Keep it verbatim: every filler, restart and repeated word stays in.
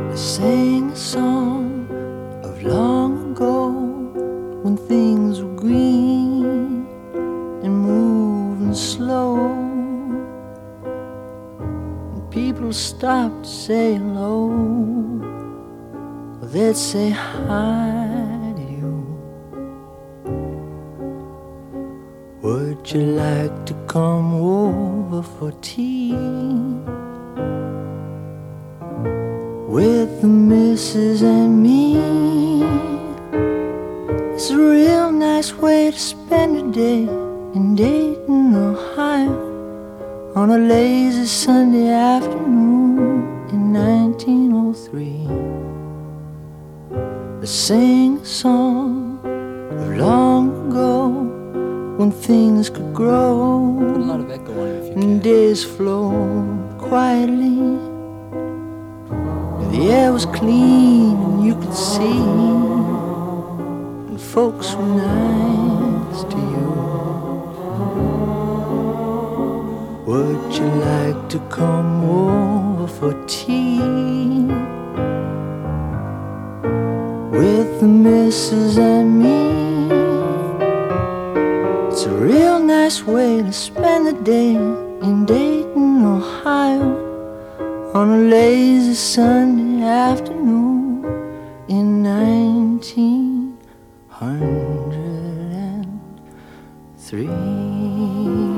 I sang a song of long ago when things were green and moving slow, and people stopped to say hello, or they'd say hi to you. Would you like to come over for tea with the missus and me? It's a real nice way to spend a day in Dayton, Ohio, on a lazy Sunday afternoon in nineteen oh three. I sang a song of long ago when things could grow. Put a lot of echo on it if you can. And days flowed quietly. The air was clean and you could see, and folks were nice to you. Would you like to come over for tea with the missus and me? It's a real nice way to spend the day in Dayton, Ohio, on a lazy Sunday afternoon in nineteen oh three.